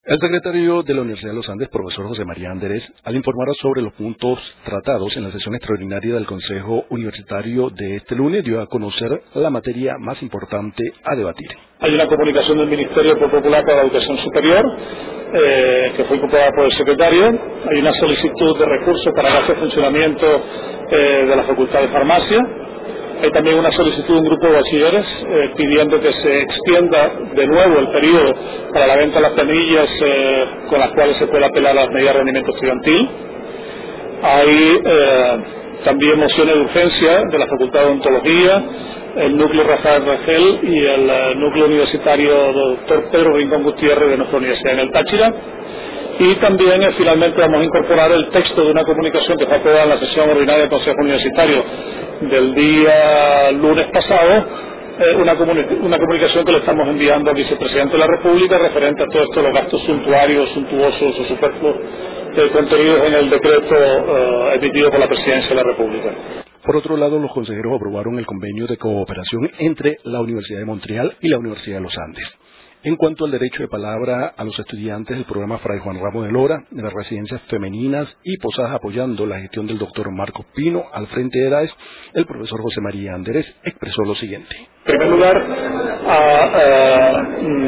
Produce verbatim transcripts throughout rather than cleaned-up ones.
El secretario de la Universidad de los Andes, profesor José María Anderez, al informar sobre los puntos tratados en la sesión extraordinaria del Consejo Universitario de este lunes, dio a conocer la materia más importante a debatir. Hay una comunicación del Ministerio Popular para la Educación Superior, eh, que fue incorporada por el secretario. Hay una solicitud de recursos para el de funcionamiento eh, de la Facultad de Farmacia. Hay también una solicitud de un grupo de bachilleres eh, pidiendo que se extienda de nuevo el periodo para la venta de las planillas eh, con las cuales se pueda apelar a las medidas de rendimiento estudiantil. Hay eh, también mociones de urgencia de la Facultad de Odontología, el núcleo Rafael Rangel y el eh, núcleo universitario doctor Pedro Rincón Gutiérrez de nuestra universidad en el Táchira. Y también eh, finalmente vamos a incorporar el texto de una comunicación que fue aprobada en la sesión ordinaria del Consejo Universitario del día lunes pasado, eh, una, comuni- una comunicación que le estamos enviando al vicepresidente de la República referente a todo esto, los gastos suntuarios, suntuosos o superfluos eh, contenidos en el decreto eh, emitido por la Presidencia de la República. Por otro lado, los consejeros aprobaron el convenio de cooperación entre la Universidad de Montreal y la Universidad de los Andes. En cuanto al derecho de palabra a los estudiantes del programa Fray Juan Ramos de Lora, de las residencias femeninas y posadas apoyando la gestión del doctor Marcos Pino al frente de edades, el profesor José María Anderez expresó lo siguiente. En primer lugar, a, a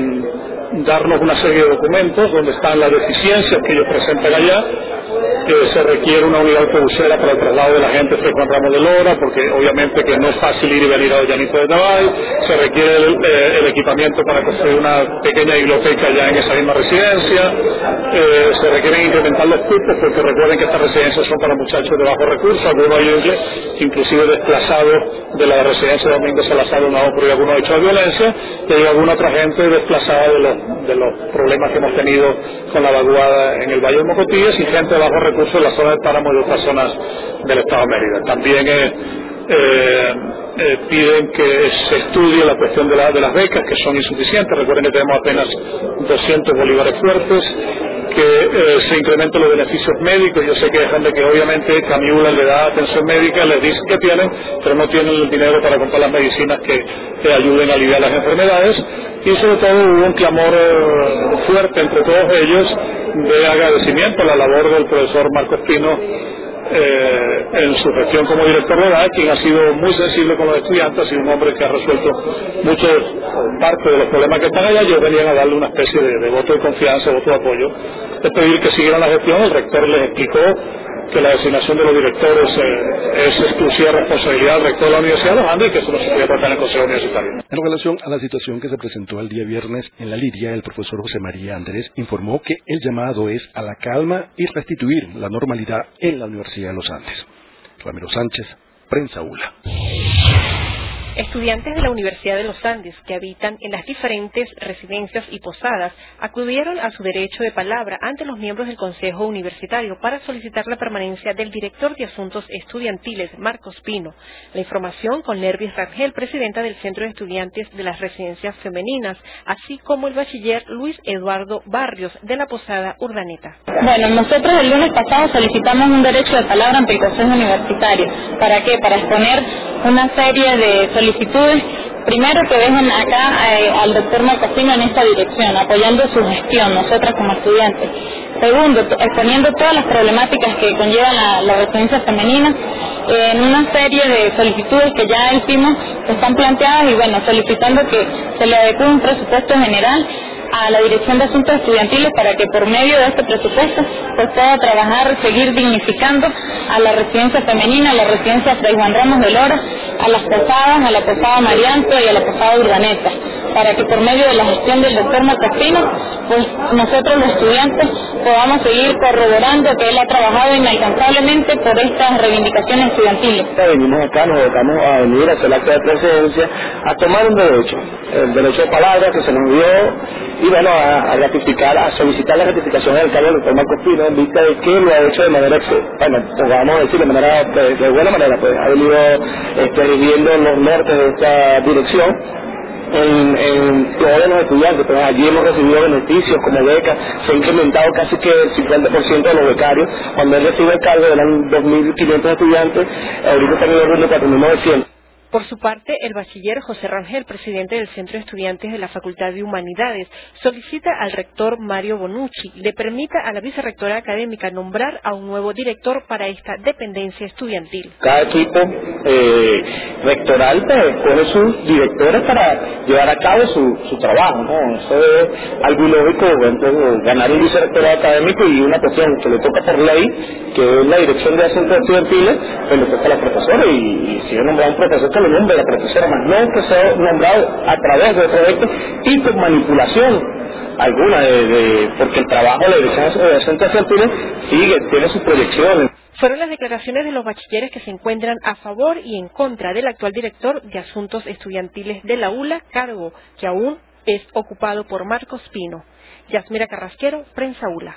mm, darnos una serie de documentos donde están las deficiencias que ellos presentan allá, que se requiere una unidad autobusera para el traslado de la gente Fray Juan Ramos de Lora, porque obviamente que no es fácil ir y venir a Llanito de Tabay, se requiere el, eh, el equipamiento para construir una pequeña biblioteca ya en esa misma residencia, eh, se requieren incrementar los cupos, porque recuerden que estas residencias son para muchachos de bajos recursos, algunos ellos inclusive desplazados de la residencia de Domingo Salazar, una por algunos hechos de violencia, y hay alguna otra gente desplazada de los, de los problemas que hemos tenido con la vaguada en el Valle de Mocotíes y gente de bajos recursos en la zona del Páramo y otras zonas del Estado de Mérida. También eh, eh, eh, piden que se estudie la cuestión de, la, de las becas, que son insuficientes. Recuerden que tenemos apenas doscientos bolívares fuertes, que eh, se incrementen los beneficios médicos. Yo sé que hay gente que obviamente Camiula le da atención médica, les dice que tienen, pero no tienen el dinero para comprar las medicinas que, que ayuden a aliviar las enfermedades. Y sobre todo hubo un clamor eh, fuerte entre todos ellos de agradecimiento a la labor del profesor Marcos Pino eh, en su gestión como director de edad, quien ha sido muy sensible con los estudiantes, ha sido un hombre que ha resuelto mucho parte de los problemas que están allá. Ellos venían a darle una especie de, de voto de confianza, voto de apoyo, de pedir que siguieran la gestión. El rector les explicó que la designación de los directores eh, es exclusiva responsabilidad del rector de la Universidad de los Andes y que eso no se podía tratar en el Consejo Universitario. En relación a la situación que se presentó el día viernes en la Liria, el profesor José María Anderez informó que el llamado es a la calma y restituir la normalidad en la Universidad de los Andes. Ramiro Sánchez, Prensa ULA. Estudiantes de la Universidad de los Andes que habitan en las diferentes residencias y posadas acudieron a su derecho de palabra ante los miembros del Consejo Universitario para solicitar la permanencia del director de Asuntos Estudiantiles, Marcos Pino. La información con Nervis Rangel, presidenta del Centro de Estudiantes de las Residencias Femeninas, así como el bachiller Luis Eduardo Barrios de la Posada Urdaneta. Bueno, nosotros el lunes pasado solicitamos un derecho de palabra ante el Consejo Universitario. ¿Para qué? Para exponer una serie de solicitudes. Primero, que dejen acá eh, al doctor Marcos Pino en esta dirección, apoyando su gestión, nosotras como estudiantes. Segundo, exponiendo todas las problemáticas que conllevan la, la residencia femenina, eh, en una serie de solicitudes que ya hicimos, que están planteadas, y bueno, solicitando que se le adecue un presupuesto general a la Dirección de Asuntos Estudiantiles para que por medio de este presupuesto pues pueda trabajar, seguir dignificando a la residencia femenina, a la residencia Fray Juan Ramos de Lora, a las posadas, a la posada Marianto y a la posada Urdaneta, para que por medio de la gestión del doctor Marcos Pino, pues nosotros los estudiantes podamos seguir corroborando que él ha trabajado inalcanzablemente por estas reivindicaciones estudiantiles. Venimos acá, nos dedicamos a venir a hacer el acto de presidencia, a tomar un derecho, el derecho de palabra que se nos dio, y bueno, a, a ratificar, a solicitar la ratificación del cargo del doctor Marcos Pino en vista de que lo ha hecho de manera, bueno, pues vamos a decir de manera, de, de buena manera, pues ha venido este, viviendo los nortes de esta dirección en, en todos los estudiantes. Pues allí hemos recibido beneficios como becas, se ha incrementado casi que el cincuenta por ciento de los becarios. Cuando él recibe el cargo eran dos mil quinientos estudiantes, ahorita están en el orden de cuatro mil novecientos. Por su parte, el bachiller José Rangel, presidente del Centro de Estudiantes de la Facultad de Humanidades, solicita al rector Mario Bonucci le permita a la vicerrectora académica nombrar a un nuevo director para esta dependencia estudiantil. Cada equipo eh, rectoral pues, pone sus directores para llevar a cabo su, su trabajo, ¿no? Eso es algo ilógico, bueno, ganar un vicerrectorado académico y una cuestión que le toca por ley, que es la dirección de asuntos estudiantiles, pues le toca a la profesora y, y si es nombrado un profesor que lo nombre la profesora, más no que sea nombrado a través de proyectos y con manipulación alguna, de, de, porque el trabajo de la dirección de asuntos estudiantiles sigue, tiene sus proyecciones. Fueron las declaraciones de los bachilleres que se encuentran a favor y en contra del actual director de Asuntos Estudiantiles de la U L A, cargo que aún es ocupado por Marcos Pino. Yasmira Carrasquero, Prensa U L A.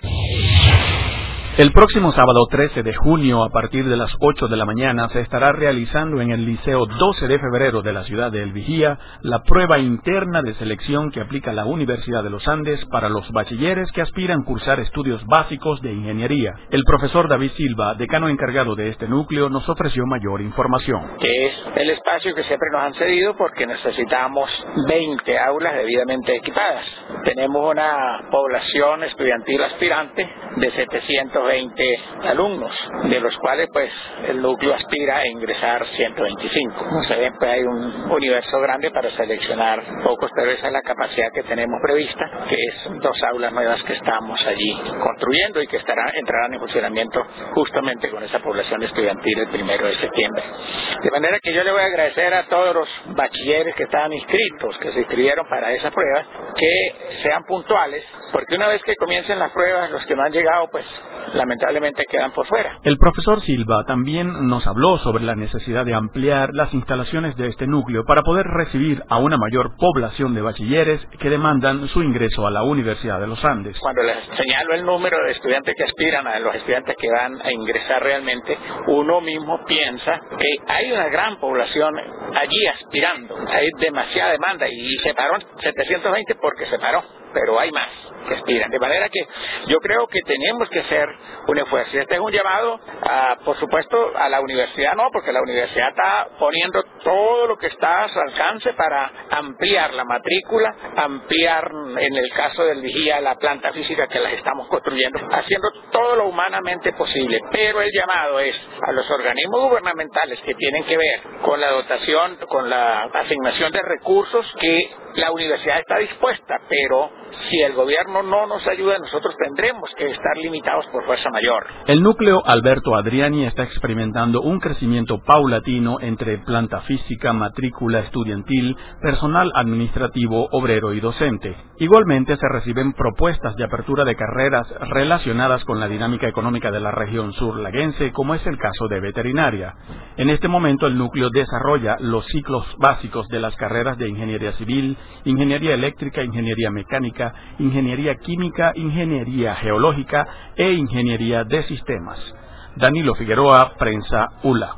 El próximo sábado trece de junio, a partir de las ocho de la mañana, se estará realizando en el Liceo doce de febrero de la ciudad de El Vigía la prueba interna de selección que aplica la Universidad de los Andes para los bachilleres que aspiran cursar estudios básicos de ingeniería. El profesor David Silva, decano encargado de este núcleo, nos ofreció mayor información. Que es el espacio que siempre nos han cedido porque necesitamos veinte aulas debidamente equipadas. Tenemos una población estudiantil aspirante de setecientos veinte alumnos, de los cuales pues el núcleo aspira a ingresar ciento veinticinco. Como se ve, pues hay un universo grande para seleccionar pocos, pero esa es la capacidad que tenemos prevista, que es dos aulas nuevas que estamos allí construyendo y que estarán, entrarán en funcionamiento justamente con esa población estudiantil el primero de septiembre. De manera que yo le voy a agradecer a todos los bachilleres que estaban inscritos, que se inscribieron para esa prueba, que sean puntuales, porque una vez que comiencen las pruebas, los que no han llegado, pues lamentablemente quedan por fuera. El profesor Silva también nos habló sobre la necesidad de ampliar las instalaciones de este núcleo para poder recibir a una mayor población de bachilleres que demandan su ingreso a la Universidad de los Andes. Cuando les señalo el número de estudiantes que aspiran, a los estudiantes que van a ingresar realmente, uno mismo piensa que hay una gran población allí aspirando, hay demasiada demanda y se paró en setecientos veinte porque se paró, pero hay más que aspiran. De manera que yo creo que tenemos que hacer un esfuerzo. Este es un llamado, a, por supuesto, a la universidad, no, porque la universidad está poniendo todo lo que está a su alcance para ampliar la matrícula, ampliar, en el caso del Vigía, la planta física que las estamos construyendo, haciendo todo lo humanamente posible. Pero el llamado es a los organismos gubernamentales que tienen que ver con la dotación, con la asignación de recursos, que la universidad está dispuesta, pero si el gobierno no nos ayuda, nosotros tendremos que estar limitados por fuerza mayor. El núcleo Alberto Adriani está experimentando un crecimiento paulatino entre planta física, matrícula estudiantil, personal administrativo, obrero y docente. Igualmente se reciben propuestas de apertura de carreras relacionadas con la dinámica económica de la región sur-laguense, como es el caso de veterinaria. En este momento el núcleo desarrolla los ciclos básicos de las carreras de ingeniería civil, ingeniería eléctrica, ingeniería mecánica, ingeniería química, ingeniería geológica e ingeniería de sistemas. Danilo Figueroa, Prensa U L A.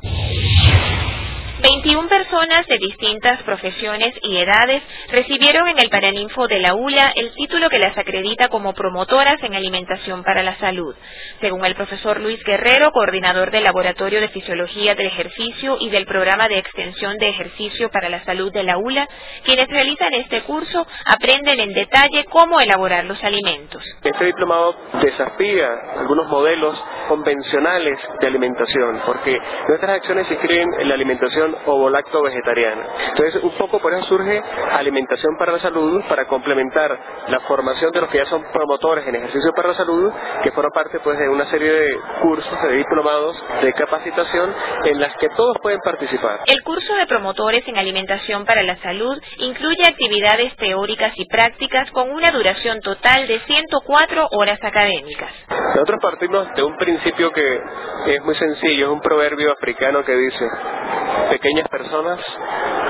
veintiuna personas de distintas profesiones y edades recibieron en el Paraninfo de la U L A el título que las acredita como promotoras en alimentación para la salud. Según el profesor Luis Guerrero, coordinador del Laboratorio de Fisiología del Ejercicio y del Programa de Extensión de Ejercicio para la Salud de la U L A, quienes realizan este curso aprenden en detalle cómo elaborar los alimentos. Este diplomado desafía algunos modelos convencionales de alimentación, porque nuestras acciones se inscriben en la alimentación ovo-lacto-vegetariana. Entonces, un poco por eso surge Alimentación para la Salud, para complementar la formación de los que ya son promotores en ejercicio para la salud, que forman parte pues de una serie de cursos, de diplomados, de capacitación, en las que todos pueden participar. El curso de promotores en alimentación para la salud incluye actividades teóricas y prácticas con una duración total de ciento cuatro horas académicas. Nosotros partimos de un principio que es muy sencillo, es un proverbio africano que dice: pequeñas personas,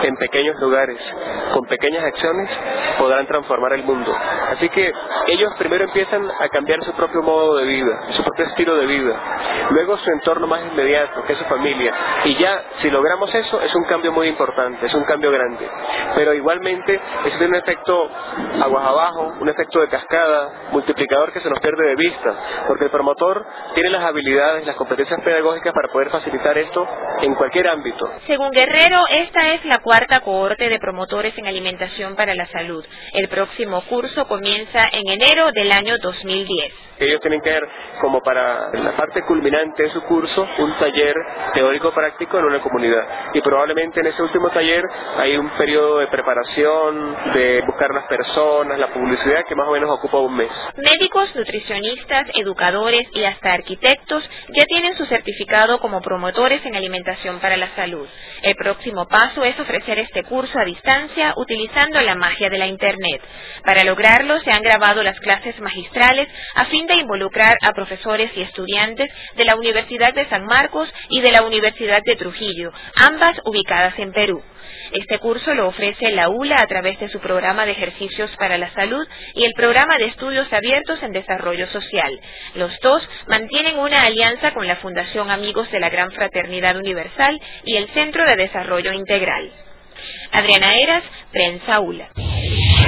en pequeños lugares, con pequeñas acciones, podrán transformar el mundo. Así que ellos primero empiezan a cambiar su propio modo de vida, su propio estilo de vida, luego su entorno más inmediato, que es su familia, y ya si logramos eso es un cambio muy importante, es un cambio grande, pero igualmente eso tiene un efecto aguas abajo, un efecto de cascada, multiplicador que se nos pierde de vista, porque el promotor tiene las habilidades, las competencias pedagógicas para poder facilitar esto en cualquier ámbito. Según Guerrero, esta es la cuarta cohorte de promotores en alimentación para la salud. El próximo curso comienza en enero del año dos mil diez. Ellos tienen que ver como para la parte culminante de su curso un taller teórico-práctico en una comunidad, y probablemente en ese último taller hay un periodo de preparación, de buscar las personas, la publicidad, que más o menos ocupa un mes. Médicos, nutricionistas, educadores y hasta arquitectos ya tienen su certificado como promotores en alimentación para la salud. El próximo paso es ofrecer este curso a distancia utilizando la magia de la Internet. Para lograrlo se han grabado las clases magistrales a fin de involucrar a profesores y estudiantes de la Universidad de San Marcos y de la Universidad de Trujillo, ambas ubicadas en Perú. Este curso lo ofrece la U L A a través de su programa de ejercicios para la salud y el programa de estudios abiertos en desarrollo social. Los dos mantienen una alianza con la Fundación Amigos de la Gran Fraternidad Universal y el Centro de Desarrollo Integral. Adriana Eras, Prensa U L A.